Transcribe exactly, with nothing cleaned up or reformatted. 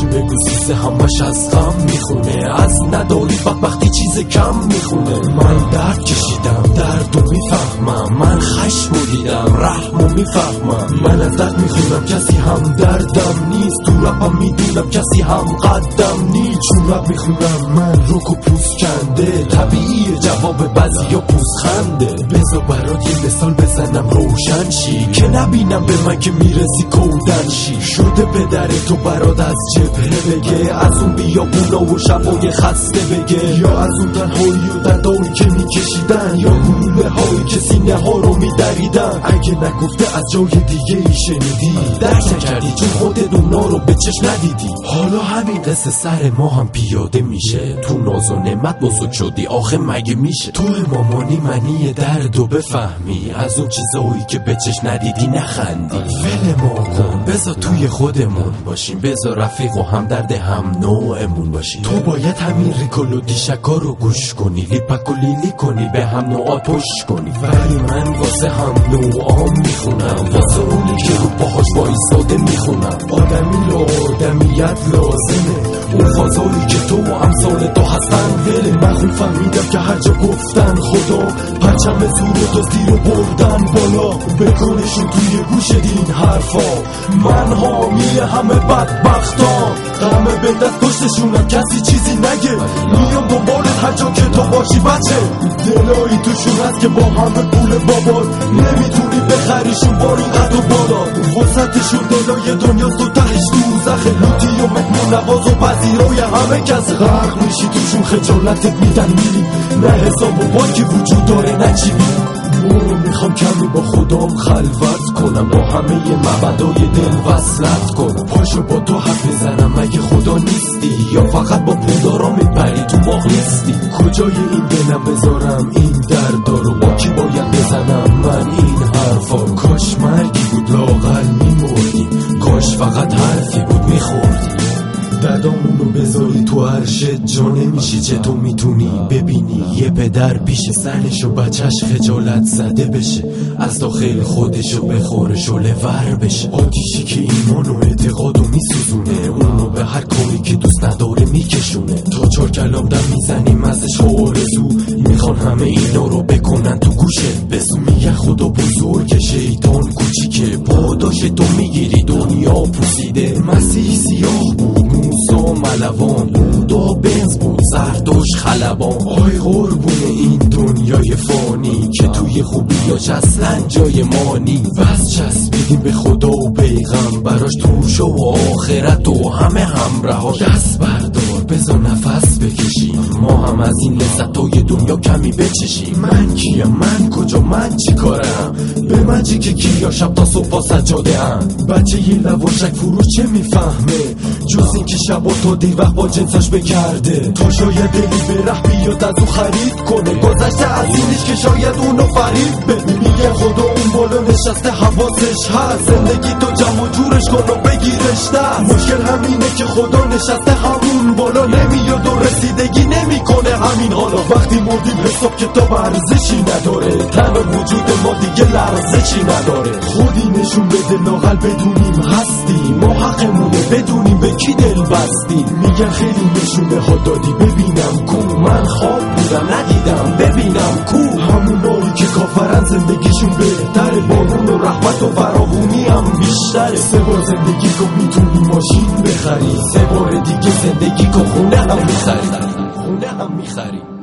بگو سیسه همش از غم میخونه، از نداری بدبختی چیز کم میخونه. من درد کشیدم دردو میفهمم، من خشمو دیدم رحمو میفهمم. من از درد میخونم کسی هم دردم نیست، تو رپم میدونم کسی هم قدم نیست. چون رپ میخونم من روک و پوست کنده، طبیعیه جواب بعضی یا پوست خنده. بذار برات یه مثال بزنم روشن شی، که نبینم به من که میرسی کودن شی. شده پدر تو برات از جبهه بگه، از اون بیابونا و شبای خسته بگه، یا از اون تنهایی و دردایی که میکشیدن، یا گلوله هایی که سینه ها رو میدریدن. اگه نگفته از جای دیگه ای شنیدی، درک نکردی چون خودت اونا رو به چشم ندیدی. حالا همین قصه سر ما هم پیاده میشه، تو ناز و نعمت بزرگ شدی آخه مگه میشه؟ تو مامانی منی دردو بفهمی، از اون چیزایی که به چشم ندیدی نخندی. ول ما کن بذار توی خودمون باشیم، بذار رفیق و هم درد هم نوعمون باشیم. تو باید همین ریکل و دیشکا رو گوش کنی، لیپک و لیلی کنی، به هم نوعات پشت کنی. ولی من واسه هم نوعام میخونم، واسه اونی که رو باهاش بایستاده میخونم. آدمی رو آدمیت لازمه، اون فضایی که تو و امثال تو هستن وله. من خوب فهمیدم که هر جا گفتن خدا، پرچم زور و دزدی رو بردن بالا. بکنشون توی گوش دین حرفا، من حامی همه بدبختان. غمه به دست پشتشونم کسی چیزی نگه، میام دنبالت هر جا که تو باشی بچه. دلایی توشون هست که با همه پول بابات نمیتونی بخریشون با این قد و بالا. وسطشون دلای دنیاست تو تهش دوزخ، لوتی و مهمون نواز و پذیرای همه کس. غرق میشی توشون خجالتت میدن میری، نه حساب و بانک وجود داره نه چی بی. برو میخوام کمی با خودم خلوت کنم، با همه مبدای دل وصلت کنم. پاشو با تو حرف بزنم اگه خدا نیستی، یا فقط با پولدارا میپری تو باغ نیستی. کجای این دلم بذارم این دردا رو، با کی باید بزنم من این حرفا؟ کاش مرگی بود لااقل میمردیم، کاش فقط حرفی بود میخوردیم. دردامونو بذاری تو عرشت جا نمیشی، چه تو میتونی ببینی یه پدر پیش زنش و بچهش خجالت زده بشه، از داخل خودشو بخوره شله ور بشه. آتیشی که ایمان و اعتقادو میسوزونه، اونو به هر کاری که دوست نداره میکشونه. تا چار کلام دم میزنیم ازش آرزو، میخوان همه اینا رو بکنن تو گوشت بزو. میگن خدا بزرگ شیطان کوچیکه، پاداش تو میگیری دنیا پوسیده. مسیح سیاه بود موسا ملوان، بودا بنز بود زردوش خلبان. آی قربون این دنیای فانی که توی خوبیاش اصلا جای مانی. بس چسبیدیم به خدا و پیغمبراش، تو شو و آخرت و همه همراهاش. دست بردار بذار نفس بکشیم، ما هم از این لذتای دنیا کمی بچشیم. من کیم؟ من کجا؟ من چی کارم؟ به من چی که کیا شب تا صبح سجاده ام؟ بچه یه لواشک فروش چه میفهمه جز این که شبا تا دیر وقت با جنساش بکرده؟ تو شاید دلی به ره بیاد از او خرید کنه، گذشته از اینش که شاید اونو فریب بده. میگه خدا اون بالا نشسته حواسش هست، زندگی تو جمع و جورش کن و بگیرش دست. مشکل همینه که خدا نشسته همون بالا، نمیاد و رسیدگی نمیکنه همین حالا. وقتی مردیم حساب کتاب ارزشی نداره، تن و وجود ما دیگه لرزشی نداره. خودی نشون بده لااقل بدونیم هستیم، ما حقمونه بدونیم به کی دل بستیم. میگن خیلی نشونه ها دادی ببینم کو، من خواب بودم ندیدم ببینم کو. همونایی که کافرن زندگیشون بهتره، بارون و رحمت و فراوونی هم بیشتره. سه بار زندگی کن میتونی ماشین بخری، سه بار دیگه زندگی کن خونه هم میخری، خونه هم میخری.